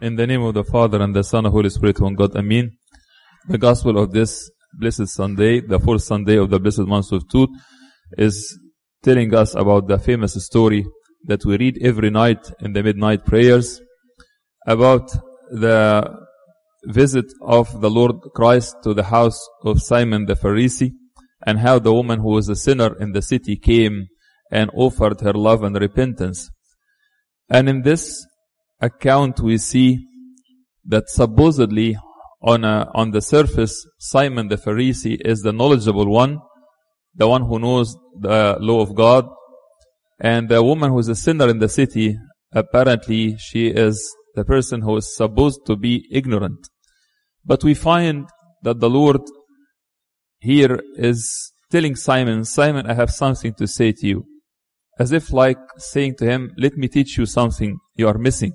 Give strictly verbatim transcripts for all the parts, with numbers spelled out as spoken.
In the name of the Father, and the Son, and Holy Spirit, one God, Amen. The Gospel of this blessed Sunday, the fourth Sunday of the blessed month of Tut, is telling us about the famous story that we read every night in the midnight prayers about the visit of the Lord Christ to the house of Simon the Pharisee, and how the woman who was a sinner in the city came and offered her love and repentance. And in this account we see that supposedly on a, on the surface, Simon the Pharisee is the knowledgeable one, the one who knows the law of God, and the woman who is a sinner in the city, apparently she is the person who is supposed to be ignorant. But we find that the Lord here is telling Simon, Simon, I have something to say to you. As if like saying to him, let me teach you something you are missing.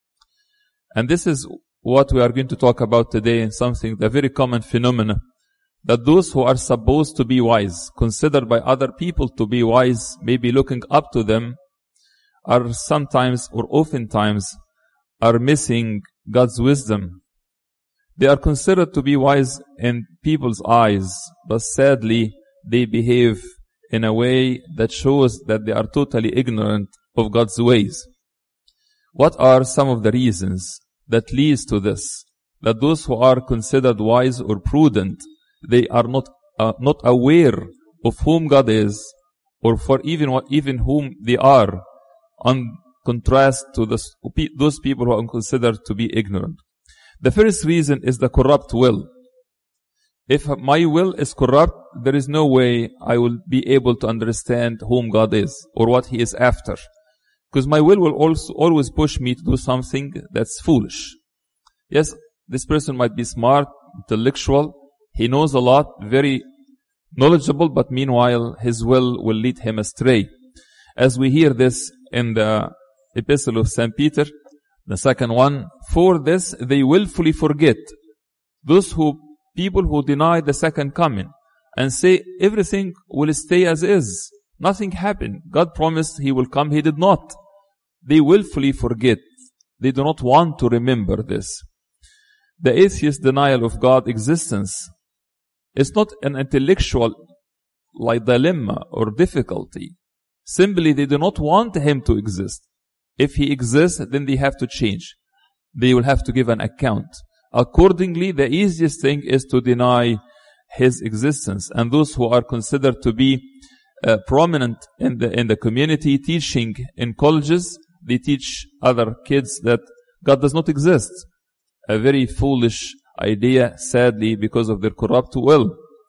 And this is what we are going to talk about today, in something, the very common phenomena, that those who are supposed to be wise, considered by other people to be wise, maybe looking up to them, are sometimes or oftentimes are missing God's wisdom. They are considered to be wise in people's eyes, but sadly they behave in a way that shows that they are totally ignorant of God's ways. What are some of the reasons that leads to this? That those who are considered wise or prudent, they are not uh, not aware of whom God is, or for even what even whom they are, on contrast to this, those people who are considered to be ignorant. The first reason is the corrupt will. If my will is corrupt, there is no way I will be able to understand whom God is or what He is after. Because my will will also always push me to do something that's foolish. Yes, this person might be smart, intellectual, he knows a lot, very knowledgeable, but meanwhile his will will lead him astray. As we hear this in the Epistle of Saint Peter, the second one, for this they willfully forget. Those who, people who deny the second coming and say everything will stay as is. Nothing happened. God promised He will come. He did not. They willfully forget. They do not want to remember this. The atheist denial of God's existence is not an intellectual like dilemma or difficulty. Simply they do not want Him to exist. If He exists, then they have to change. They will have to give an account. Accordingly, the easiest thing is to deny His existence. And those who are considered to be Uh, prominent in the in the community, teaching in colleges, they teach other kids that God does not exist. A very foolish idea, sadly, because of their corrupt will.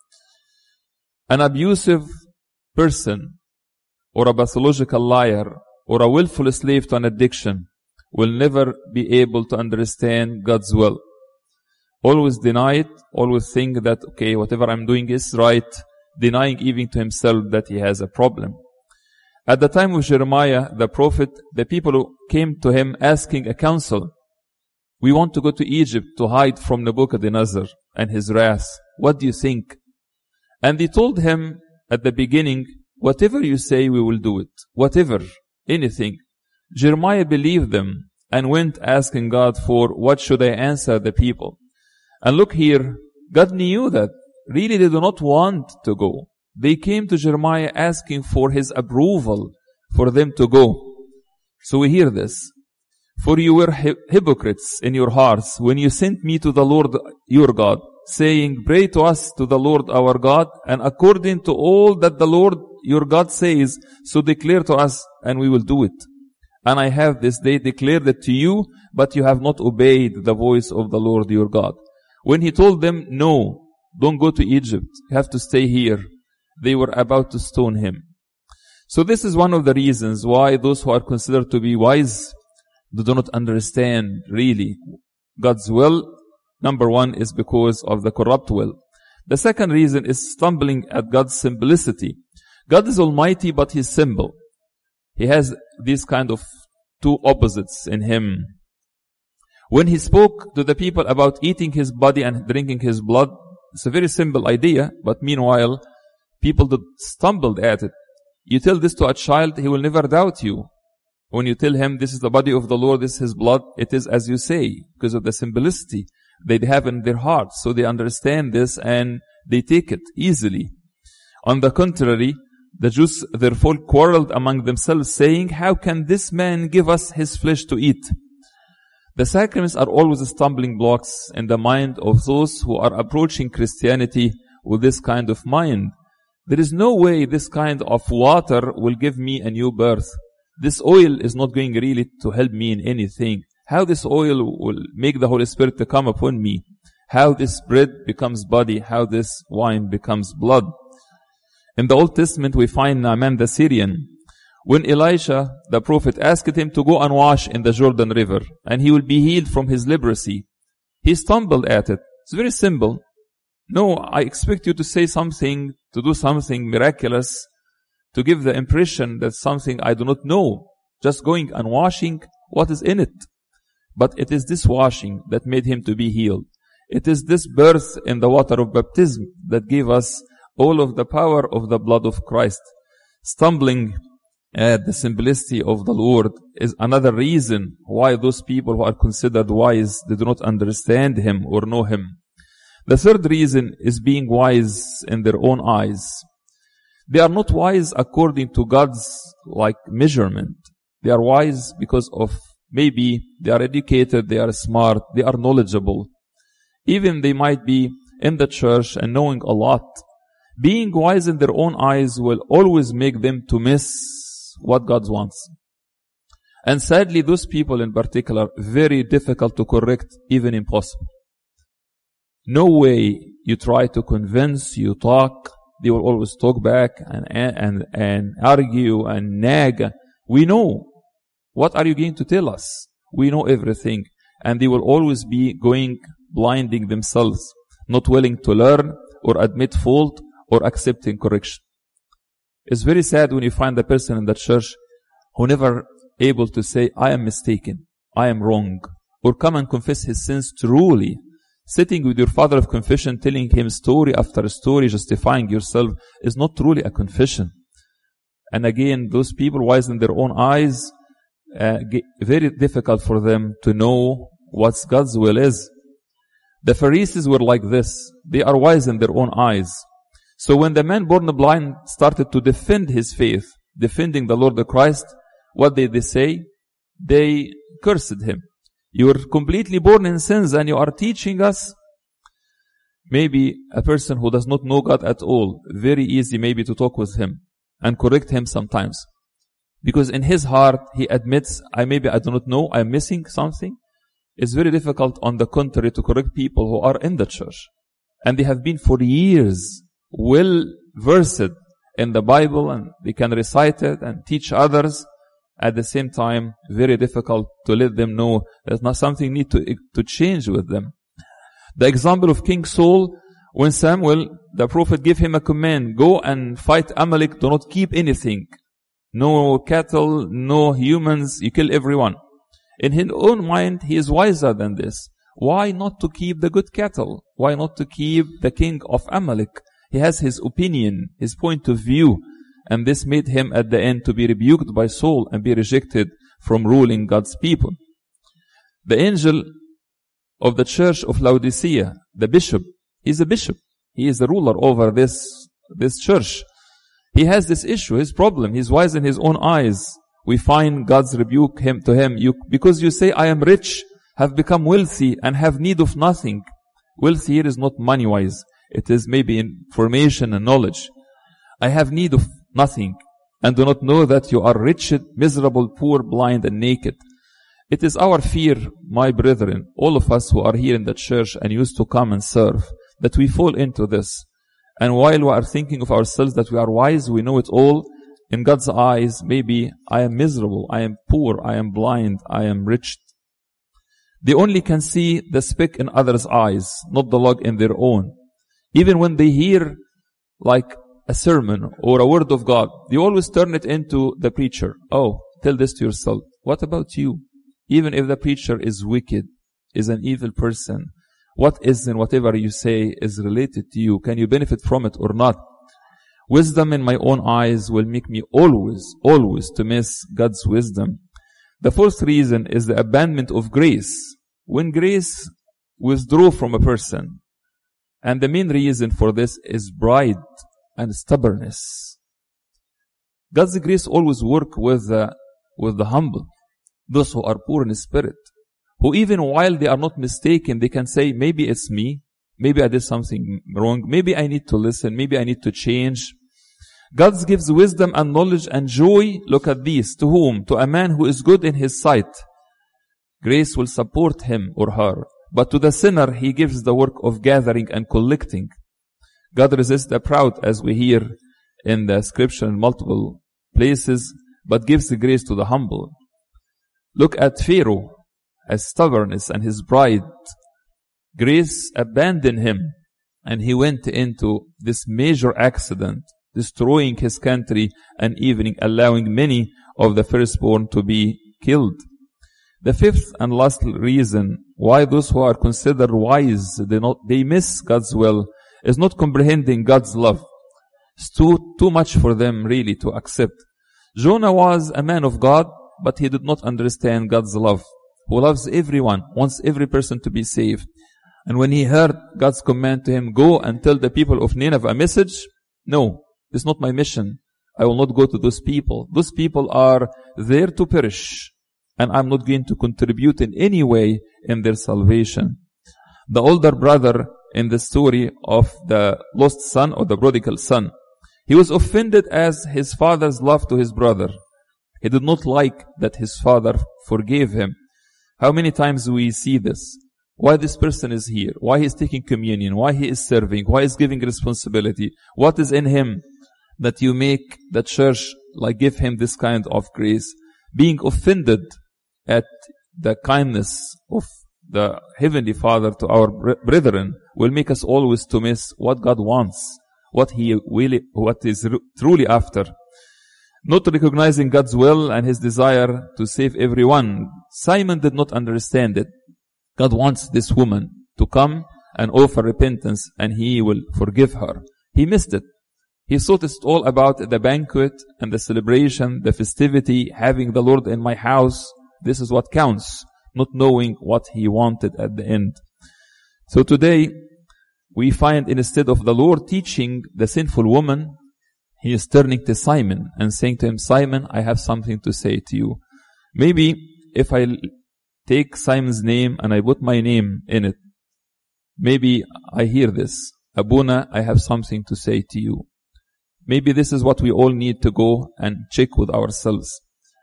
An abusive person, or a pathological liar, or a willful slave to an addiction, will never be able to understand God's will. Always deny it, always think that, okay, whatever I'm doing is right, denying even to himself that he has a problem. At the time of Jeremiah, the prophet, the people who came to him asking a counsel, we want to go to Egypt to hide from Nebuchadnezzar and his wrath. What do you think? And they told him at the beginning, whatever you say, we will do it. Whatever, anything. Jeremiah believed them and went asking God for, what should I answer the people? And look here, God knew that really they do not want to go. They came to Jeremiah asking for his approval for them to go. So we hear this. For you were hy- hypocrites in your hearts when you sent me to the Lord your God, saying, pray to us to the Lord our God, and according to all that the Lord your God says, so declare to us, and we will do it. And I have this day declared it to you, but you have not obeyed the voice of the Lord your God. When he told them, no, don't go to Egypt, you have to stay here, they were about to stone him. So this is one of the reasons why those who are considered to be wise, they do not understand really God's will. Number one is because of the corrupt will. The second reason is stumbling at God's simplicity. God is almighty, but He's simple. He has these kind of two opposites in Him. When He spoke to the people about eating His body and drinking His blood, it's a very simple idea, but meanwhile, people that stumbled at it. You tell this to a child, he will never doubt you. When you tell him, this is the body of the Lord, this is his blood, it is as you say, because of the simplicity they have in their hearts. So they understand this and they take it easily. On the contrary, the Jews therefore quarreled among themselves, saying, how can this man give us his flesh to eat? The sacraments are always stumbling blocks in the mind of those who are approaching Christianity with this kind of mind. There is no way this kind of water will give me a new birth. This oil is not going really to help me in anything. How this oil will make the Holy Spirit to come upon me. How this bread becomes body. How this wine becomes blood. In the Old Testament we find Naaman the Syrian. When Elisha, the prophet, asked him to go and wash in the Jordan River, and he will be healed from his leprosy, he stumbled at it. It's very simple. No, I expect you to say something, to do something miraculous, to give the impression that something I do not know. Just going and washing, what is in it? But it is this washing that made him to be healed. It is this birth in the water of baptism that gave us all of the power of the blood of Christ. Stumbling at the simplicity of the Lord is another reason why those people who are considered wise, they do not understand him or know him. The third reason is being wise in their own eyes. They are not wise according to God's like measurement. They are wise because of maybe they are educated, they are smart, they are knowledgeable. Even they might be in the church and knowing a lot. Being wise in their own eyes will always make them to miss what God wants. And sadly, those people in particular, very difficult to correct, even impossible. No way you try to convince, you talk, they will always talk back and, and, and argue and nag. We know. What are you going to tell us? We know everything. And they will always be going, blinding themselves, not willing to learn or admit fault or accepting correction. It's very sad when you find a person in the church who never able to say, I am mistaken, I am wrong, or come and confess his sins truly. Sitting with your father of confession, telling him story after story, justifying yourself, is not truly a confession. And again, those people wise in their own eyes, uh, very difficult for them to know what God's will is. The Pharisees were like this. They are wise in their own eyes. So when the man born blind started to defend his faith, defending the Lord Christ, what did they say? They cursed him. You are completely born in sins and you are teaching us. Maybe a person who does not know God at all, very easy maybe to talk with him and correct him sometimes. Because in his heart, he admits, I maybe I do not know, I am missing something. It's very difficult on the contrary to correct people who are in the church. And they have been for years well versed in the Bible and they can recite it and teach others. At the same time, very difficult to let them know there's not something need to, to change with them. The example of King Saul, when Samuel, the prophet, gave him a command, go and fight Amalek, do not keep anything. No cattle, no humans, you kill everyone. In his own mind, he is wiser than this. Why not to keep the good cattle? Why not to keep the king of Amalek? He has his opinion, his point of view. And this made him at the end to be rebuked by Saul and be rejected from ruling God's people. The angel of the church of Laodicea, the bishop, he's a bishop. He is the ruler over this, this church. He has this issue, his problem. He's wise in his own eyes. We find God's rebuke him to him. You, because you say, I am rich, have become wealthy, and have need of nothing. Wealth here is not money-wise. It is maybe information and knowledge. I have need of nothing, and do not know that you are wretched, miserable, poor, blind, and naked. It is our fear, my brethren, all of us who are here in the church and used to come and serve, that we fall into this. And while we are thinking of ourselves that we are wise, we know it all, in God's eyes, maybe I am miserable, I am poor, I am blind, I am wretched. They only can see the speck in others' eyes, not the log in their own. Even when they hear like a sermon or a word of God, they always turn it into the preacher. Oh, tell this to yourself. What about you? Even if the preacher is wicked, is an evil person, what is in whatever you say is related to you? Can you benefit from it or not? Wisdom in my own eyes will make me always, always to miss God's wisdom. The fourth reason is the abandonment of grace. When grace withdraws from a person, and the main reason for this is pride and stubbornness. God's grace always works with the, with the humble, those who are poor in spirit, who even while they are not mistaken, they can say, maybe it's me, maybe I did something wrong, maybe I need to listen, maybe I need to change. God gives wisdom and knowledge and joy. Look at these. To whom? To a man who is good in his sight. Grace will support him or her. But to the sinner, he gives the work of gathering and collecting. God resists the proud, as we hear in the scripture in multiple places, but gives the grace to the humble. Look at Pharaoh, his stubbornness and his pride. Grace abandoned him, and he went into this major accident, destroying his country and even allowing many of the firstborn to be killed. The fifth and last reason why those who are considered wise, they not they miss God's will, is not comprehending God's love. It's too, too much for them really to accept. Jonah was a man of God, but he did not understand God's love, who loves everyone, wants every person to be saved. And when he heard God's command to him, go and tell the people of Nineveh a message, no, this is not my mission. I will not go to those people. Those people are there to perish, and I'm not going to contribute in any way in their salvation. The older brother in the story of the lost son or the prodigal son, he was offended as his father's love to his brother. He did not like that his father forgave him. How many times we see this? Why this person is here? Why he is taking communion? Why he is serving? Why he is giving responsibility? What is in him that you make the church like give him this kind of grace? Being offended at the kindness of the Heavenly Father to our brethren will make us always to miss what God wants, what He really, what is truly after. Not recognizing God's will and His desire to save everyone. Simon did not understand it. God wants this woman to come and offer repentance, and He will forgive her. He missed it. He thought it's all about the banquet and the celebration, the festivity, having the Lord in my house. This is what counts, not knowing what He wanted at the end. So today, we find instead of the Lord teaching the sinful woman, He is turning to Simon and saying to him, Simon, I have something to say to you. Maybe if I take Simon's name and I put my name in it, maybe I hear this. Abuna, I have something to say to you. Maybe this is what we all need to go and check with ourselves.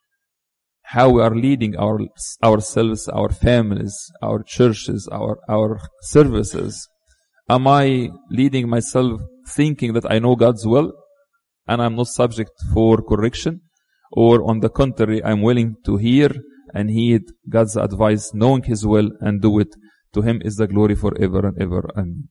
How we are leading our, ourselves, our families, our churches, our, our services. Am I leading myself thinking that I know God's will and I'm not subject for correction? Or on the contrary, I'm willing to hear and heed God's advice, knowing His will and do it. To Him is the glory forever and ever. Amen.